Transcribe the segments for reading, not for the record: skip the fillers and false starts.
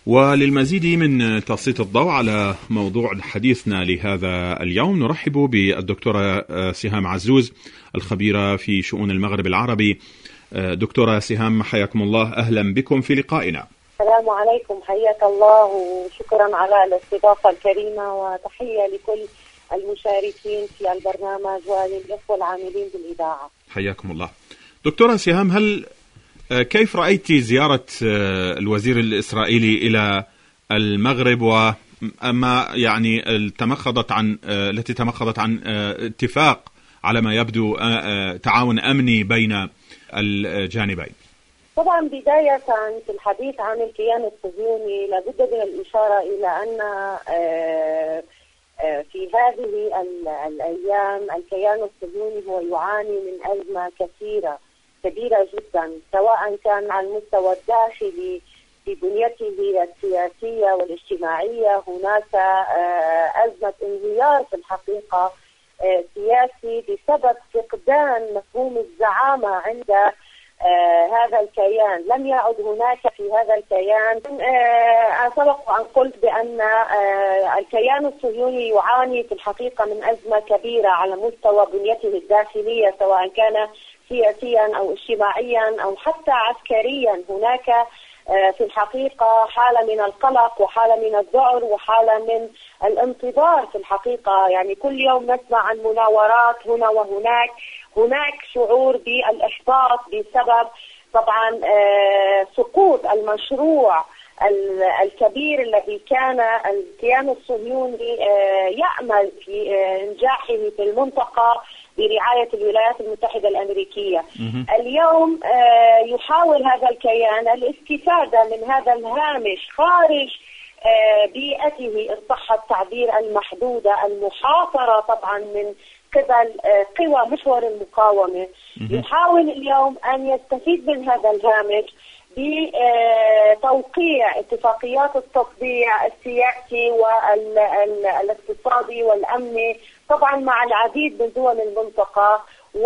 وللمزيد من تسليط الضوء على موضوع حديثنا لهذا اليوم نرحب بالدكتورة سهام عزوز الخبيرة في شؤون المغرب العربي. دكتورة سهام، حياكم الله، أهلا بكم في لقائنا. السلام عليكم، حياك الله وشكرا على الاستضافة الكريمة، وتحية لكل المشاركين في البرنامج وللإخوة العاملين بالإذاعة. حياكم الله. دكتورة سهام، كيف رأيت زيارة الوزير الإسرائيلي إلى المغرب وما يعني التي تمخضت عن اتفاق على ما يبدو تعاون أمني بين الجانبين؟ طبعا بداية في الحديث عن الكيان الصهيوني لابد من الإشارة إلى أن في هذه الأيام الكيان الصهيوني هو يعاني من أزمة كبيرة جدا، سواء كان على المستوى الداخلي في بنيته السياسية والاجتماعية. هناك أزمة انهيار في الحقيقة سياسي بسبب فقدان مفهوم الزعامة عند هذا الكيان. لم يعد هناك في هذا الكيان. سبق وأن قلت بأن الكيان الصهيوني يعاني في الحقيقة من أزمة كبيرة على مستوى بنيته الداخلية، سواء كان سياسيا أو اجتماعيا أو حتى عسكريا. هناك في الحقيقة حالة من القلق وحالة من الذعر وحالة من الانتظار في الحقيقة. يعني كل يوم نسمع عن مناورات هنا وهناك. هناك شعور بالإحباط بسبب طبعا سقوط المشروع الكبير الذي كان الكيان الصهيوني يأمل في إنجاحه في المنطقة برعاية الولايات المتحدة الأمريكية. اليوم يحاول هذا الكيان الاستفادة من هذا الهامش خارج بيئته، إن صح التعبير، المحدودة المحاصرة طبعا من قبل قوى محور المقاومة. يحاول اليوم أن يستفيد من هذا الهامش بتوقيع اتفاقيات التطبيع السياسي والاقتصادي والأمني طبعا مع العديد من دول المنطقة،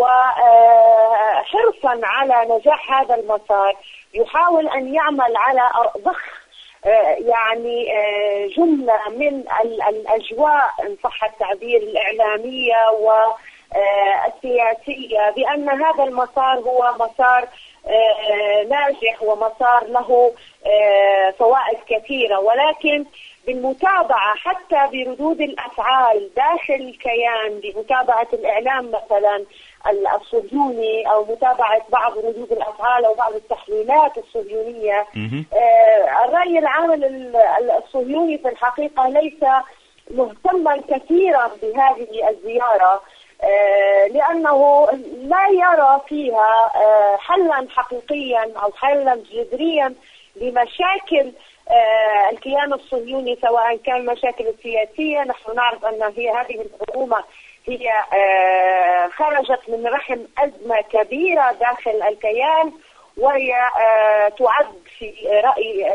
وحرصا على نجاح هذا المسار يحاول أن يعمل على ضخ يعني جملة من الأجواء إن صح التعبير الإعلامية والسياسية بأن هذا المسار هو مسار ناجح ومسار له فوائد كثيرة، ولكن بالمتابعة حتى بردود الأفعال داخل الكيان، بمتابعة الإعلام مثلا الصهيوني أو متابعة بعض ردود الأفعال أو بعض التحليلات الصهيونية، الرأي العام الصهيوني في الحقيقة ليس مهتما كثيرا بهذه الزيارة، لأنه لا يرى فيها حلا حقيقيا أو حلا جذريا لمشاكل الكيان الصهيوني، سواء كان مشاكل سياسية. نحن نعرف أن هذه الحكومة هي خرجت من رحم أزمة كبيرة داخل الكيان، وهي تعد في رأي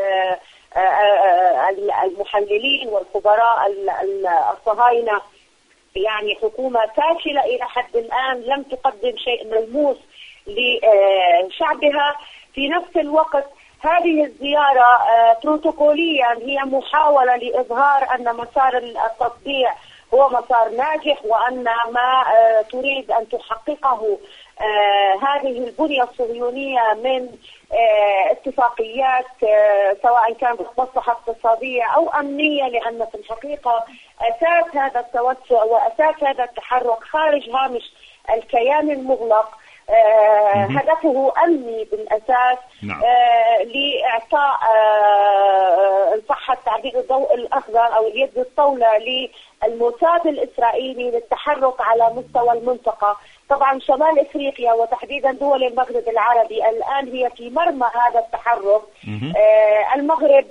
المحللين والخبراء الصهاينة يعني حكومة فاشلة إلى حد الآن، لم تقدم شيء ملموس لشعبها. في نفس الوقت هذه الزيارة بروتوكوليا هي محاولة لإظهار أن مسار التطبيع هو مسار ناجح، وأن ما تريد أن تحققه هذه البنية الصهيونية من اتفاقيات سواء كانت مصلحة اقتصادية أو أمنية، لأن في الحقيقة أساس هذا التوسع وأساس هذا التحرك خارج هامش الكيان المغلق هدفه أمني بالأساس. لإعطاء إن صح التعبير الضوء الأخضر أو اليد الطولة للموساد الإسرائيلي للتحرك على مستوى المنطقة. طبعا شمال إفريقيا وتحديدا دول المغرب العربي الآن هي في مرمى هذا التحرك. المغرب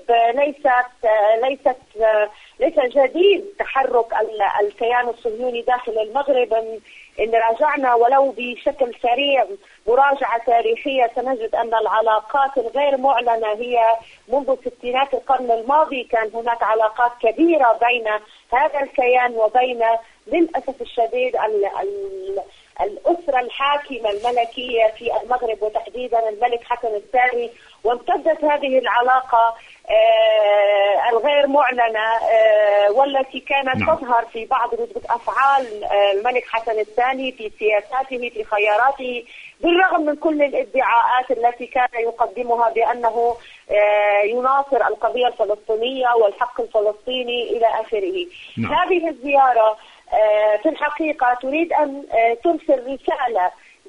ليس جديد تحرك الكيان الصهيوني داخل المغرب. إن راجعنا ولو بشكل سريع مراجعة تاريخية سنجد أن العلاقات الغير معلنة هي منذ ستينات القرن الماضي. كان هناك علاقات كبيرة بين هذا الكيان وبين للأسف الشديد الأسرة الحاكمة الملكية في المغرب وتحديدا الملك حسن الثاني، وامتدت هذه العلاقة الغير معلنة والتي كانت تظهر في بعض ردود أفعال الملك حسن الثاني في سياساته في خياراته، بالرغم من كل الادعاءات التي كان يقدمها بأنه يناصر القضية الفلسطينية والحق الفلسطيني إلى آخره. هذه الزيارة في الحقيقة تريد أن ترسل رسالة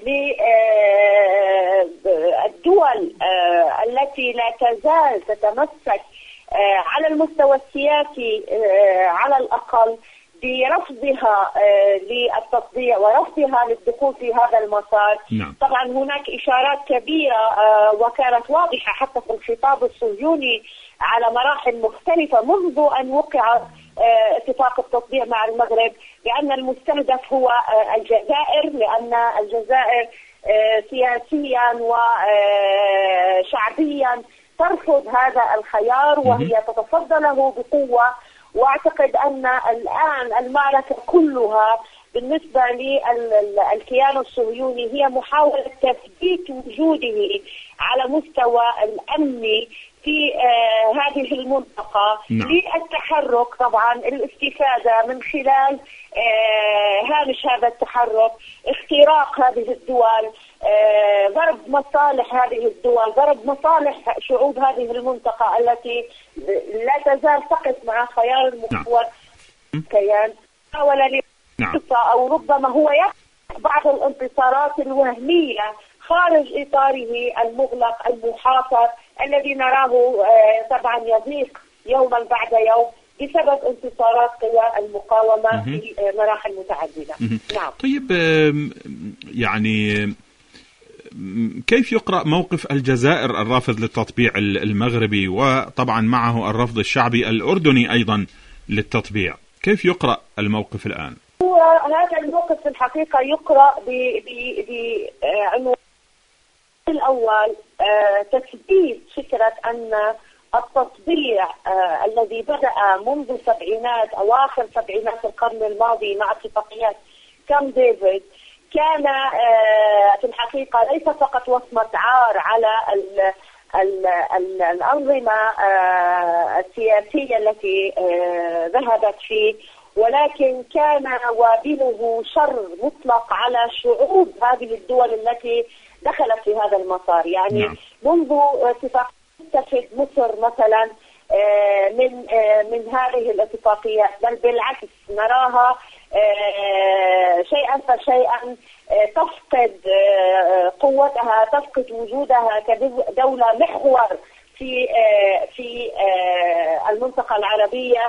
للدول التي لا تزال تتمسك على المستوى السياسي على الأقل برفضها للتطبيع ورفضها للدخول في هذا المسار. طبعا هناك إشارات كبيرة وكانت واضحة حتى في الخطاب الصهيوني على مراحل مختلفة منذ أن وقع اتفاق التطبيع مع المغرب، بأن المستهدف هو الجزائر، لأن الجزائر سياسيا وشعبيا ترفض هذا الخيار وهي تتصدى له بقوة. واعتقد ان الان المعركة كلها بالنسبة للكيان الصهيوني هي محاولة تثبيت وجوده على مستوى الامني في هذه المنطقة للتحرك، طبعا الاستفادة من خلال هامش هذا التحرك، اختراق هذه الدول، ضرب مصالح هذه الدول، ضرب مصالح شعوب هذه المنطقة التي لا تزال تقف مع خيار المحور كيان حاول أو ربما هو بعض الانتصارات الوهمية خارج إطاره المغلق المحاصر الذي نراه طبعا يضيق يوما بعد يوم بسبب انتصارات قوى المقاومة في مراحل متعددة. نعم. طيب يعني كيف يقرأ موقف الجزائر الرافض للتطبيع المغربي، وطبعا معه الرفض الشعبي الأردني أيضا للتطبيع؟ كيف يقرأ الموقف الآن؟ هذا الموقف في الحقيقة يقرأ بعنوان الأول تثبيت فكرة أن التطبيع الذي بدأ منذ السبعينات أواخر سبعينات القرن الماضي مع اتفاقيات كامب ديفيد كان في الحقيقة ليس فقط وصمة عار على الأنظمة السياسية التي ذهبت فيه، ولكن كان وابله شر مطلق على شعوب هذه الدول التي دخلت في هذا المسار. يعني منذ اتفاق تتخذ مصر مثلا من هذه الاتفاقيات، بل بالعكس نراها شيئا فشيئا تفقد قوتها، تفقد وجودها كدولة محور في المنطقة العربية.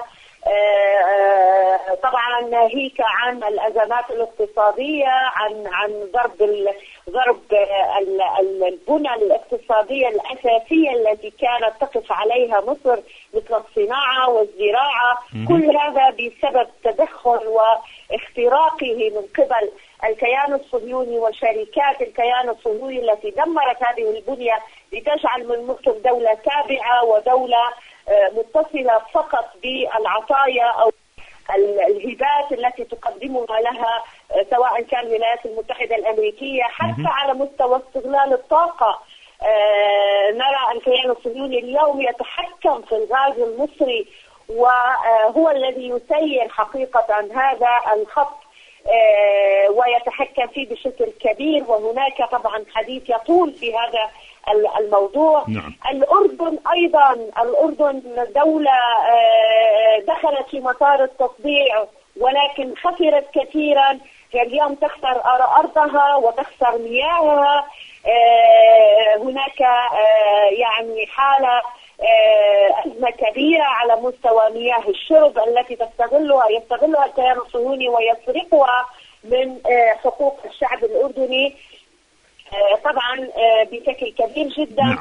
طبعا ناهيك عن الأزمات الاقتصادية، عن ضرب البنى الاقتصادية الأساسية التي كانت تقف عليها مصر مثل الصناعة والزراعة. كل هذا بسبب تدخل واختراقه من قبل الكيان الصهيوني وشركات الكيان الصهيوني التي دمرت هذه البنية لتجعل من مصر دولة تابعة ودولة متصلة فقط بالعطايا أو الهبات التي تقدمها لها سواء كان الولايات المتحدة الأمريكية، حتى على مستوى استغلال الطاقة. نرى الكيان الصهيوني اليوم يتحكم في الغاز المصري وهو الذي يسير حقيقة هذا الخط ويتحكم فيه بشكل كبير، وهناك طبعا حديث يطول في هذا الموضوع. الأردن أيضا، الأردن دولة دخلت في مسار التطبيع ولكن خسرت كثيرا، اليوم تخسر أرضها وتخسر مياهها. هناك يعني حالة أزمة كبيرة على مستوى مياه الشرب التي يستغلها الكيان الصهيوني ويسرقها من حقوق الشعب الأردني طبعا بشكل كبير جدا.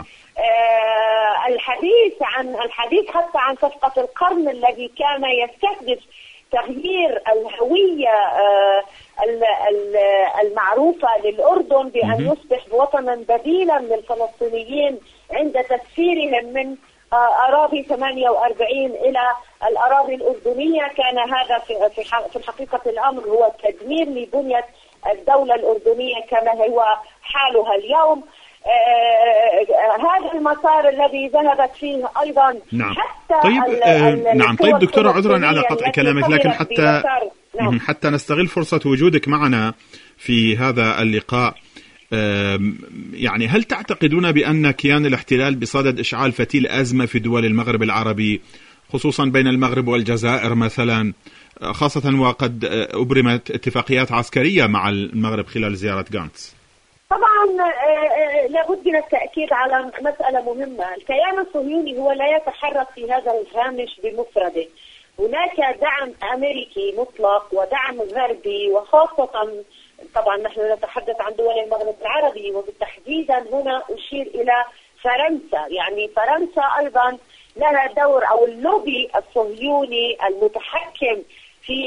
الحديث حتى عن صفقة القرن الذي كان يستهدف تغيير الهوية المعروفة للأردن بأن يصبح وطنا بديلا للفلسطينيين عند تسفيرهم من أراضي 48 إلى الأراضي الأردنية. كان هذا في الحقيقة الأمر هو تدمير لبنية الدولة الأردنية كما هو حالها اليوم. هذا المسار الذي ذهبت فيه أيضا. نعم. حتى طيب نعم. طيب دكتورة، عذرا على قطع كلامك، لكن حتى نستغل فرصة وجودك معنا في هذا اللقاء، يعني هل تعتقدون بأن كيان الاحتلال بصدد إشعال فتيل أزمة في دول المغرب العربي، خصوصا بين المغرب والجزائر مثلا، خاصة وقد أبرمت اتفاقيات عسكرية مع المغرب خلال زيارة غانتس؟ طبعا لابد من التأكيد على مسألة مهمة. الكيان الصهيوني هو لا يتحرك في هذا الهامش بمفرده. هناك دعم أمريكي مطلق ودعم غربي، وخاصة طبعا نحن نتحدث عن دول المغرب العربي، وبالتحديد هنا أشير إلى فرنسا. يعني فرنسا أيضا لها دور، أو اللوبي الصهيوني المتحكم في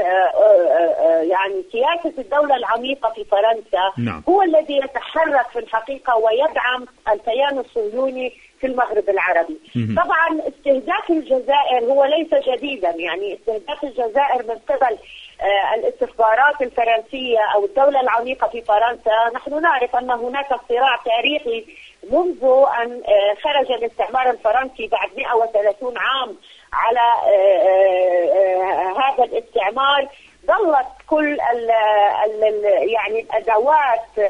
يعني سياسة الدولة العميقة في فرنسا. نعم. هو الذي يتحرك في الحقيقة ويدعم الكيان الصهيوني في المغرب العربي. طبعا استهداف الجزائر هو ليس جديدا، يعني استهداف الجزائر من قبل الاستخبارات الفرنسية أو الدولة العميقة في فرنسا. نحن نعرف أن هناك صراع تاريخي منذ أن خرج الاستعمار الفرنسي بعد 130 عام على هذا الاستعمار. ظلت كل يعني الأدوات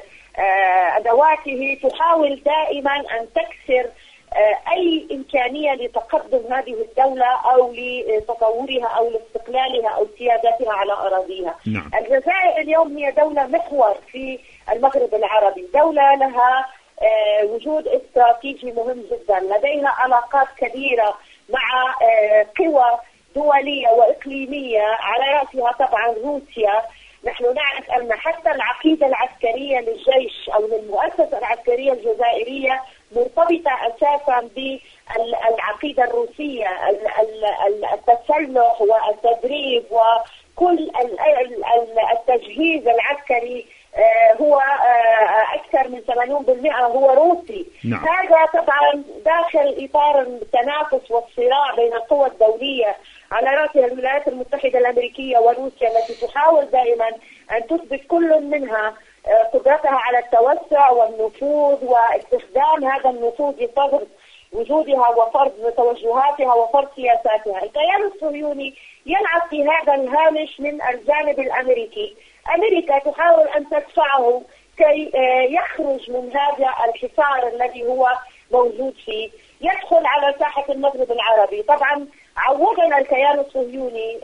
أدواته تحاول دائما أن تكسر أي إمكانية لتقدم هذه الدولة أو لتطورها أو لاستقلالها أو سيادتها على أراضيها. نعم. الجزائر اليوم هي دولة محور في المغرب العربي، دولة لها وجود استراتيجي مهم جدا، لديها علاقات كبيرة مع قوى دولية وإقليمية، على رأسها طبعا روسيا. نحن نعرف أن حتى العقيدة العسكرية للجيش أو للمؤسسة العسكرية الجزائرية مرتبطة أساسا بالعقيدة الروسية. التسلح والتدريب وكل التجهيز العسكري هو أكثر من 80% هو روسي. نعم. هذا طبعا داخل إطار التنافس والصراع بين القوى الدولية، على رأسها الولايات المتحدة الأمريكيه وروسيا، التي تحاول دائما أن تثبت كل منها قدرتها على التوسع والنفوذ واستخدام هذا النفوذ لفرض وجودها وفرض توجهاتها وفرض سياساتها. الكيان الصهيوني يلعب في هذا الهامش من الجانب الأمريكي. أمريكا تحاول أن تدفعه كي يخرج من هذا الحصار الذي هو موجود فيه، يدخل على ساحة المغرب العربي. طبعا عودنا الكيان الصهيوني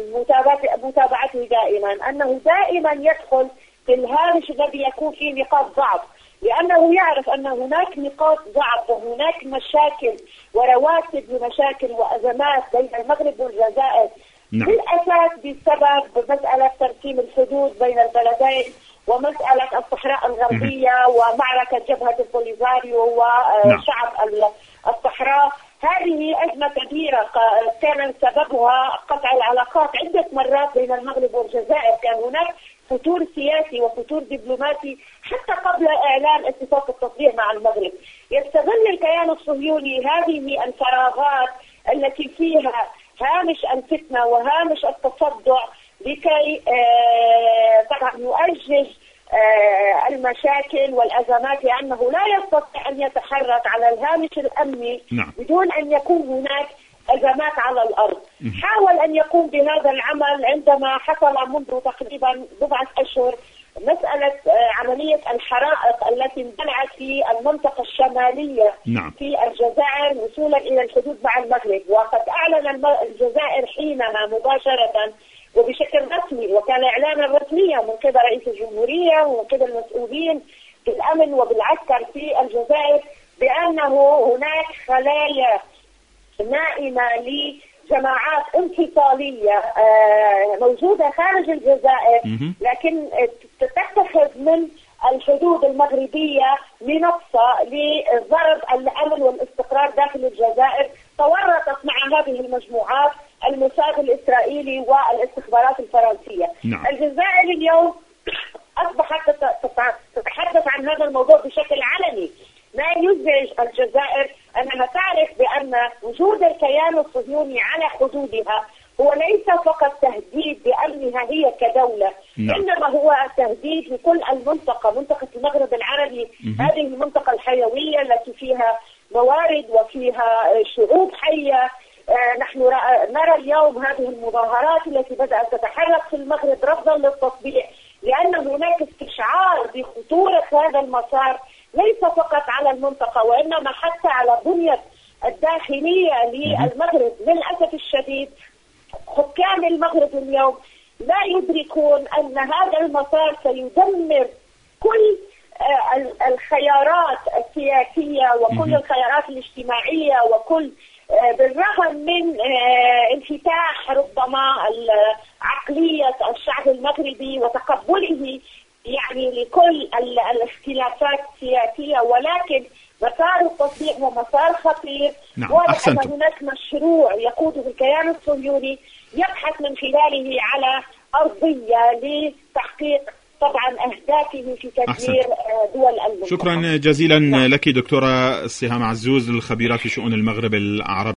متابعته دائما أنه دائما يدخل في الهامش الذي يكون فيه نقاط ضعف، لأنه يعرف أن هناك نقاط ضعف وهناك مشاكل ورواسب لمشاكل وأزمات بين المغرب والجزائر. نعم. بالأساس بسبب مسألة ترسيم الحدود بين البلدين، ومسألة الصحراء الغربية ومعركة جبهة البوليزاريو وشعب الصحراء. هذه أزمة كبيرة كان سببها قطع العلاقات عدة مرات بين المغرب والجزائر. كان هناك فتور سياسي وفتور دبلوماسي حتى قبل إعلان اتفاق التطبيع مع المغرب. يستغل الكيان الصهيوني هذه الفراغات التي فيها هامش الفتنة وهامش التصدع لكي طبعا يؤجج المشاكل والأزمات، لأنه لا يستطيع أن يتحرك على الهامش الأمني. نعم. بدون أن يكون هناك أزمات على الأرض. حاول أن يقوم بهذا العمل عندما حصل منذ تقريبا 4 أشهر مسألة عملية الحرائق التي اندلعت في المنطقة الشمالية. نعم. في الجزائر وصولا إلى الحدود مع المغرب. وقد أعلن الجزائر حينها مباشرة وبشكل رسمي، وكان إعلانا رسميا من قبل رئيس الجمهورية ومن قبل المسؤولين بالأمن وبالعسكر في الجزائر، بأنه هناك خلايا نائمة لجماعات انفصالية موجودة خارج الجزائر، لكن تتخذ من الحدود المغربية منصة لضرب الأمن والاستقرار داخل الجزائر. تورطت مع هذه المجموعات الموساد الإسرائيلي والاستخبارات الفرنسية. نعم. الجزائر اليوم أصبحت تتحدث عن هذا الموضوع بشكل علني. ما يزعج الجزائر أنها تعرف بأن وجود الكيان الصهيوني على حدودها هو ليس فقط تهديد بأمنها هي كدولة، إنما هو تهديد لكل المنطقة، منطقة المغرب العربي. هذه المنطقة الحيوية التي فيها موارد وفيها شعوب حية. نحن نرى اليوم هذه المظاهرات التي بدأت تتحرك في المغرب رفضا للتطبيع، لأن هناك استشعار بخطورة هذا المسار ليس فقط على المنطقة وإنما حتى على بنية الداخلية للمغرب. للأسف الشديد حكام المغرب اليوم لا يدركون أن هذا المسار سيدمر كل الخيارات السياسية وكل الخيارات الاجتماعية، وكل بالرغم من انفتاح ربما عقلية الشعب المغربي وتقبله يعني لكل الاختلافات السياسية، ولكن مسار التطبيع هو مسار خطير. واضح أن هناك مشروع يقوده الكيان الصهيوني يبحث من خلاله على أرضية لتحقيق طبعا أهدافه في تدمير دول المنطقة. شكرا جزيلا لك دكتورة سهام عزوز، الخبيرة في شؤون المغرب العربي.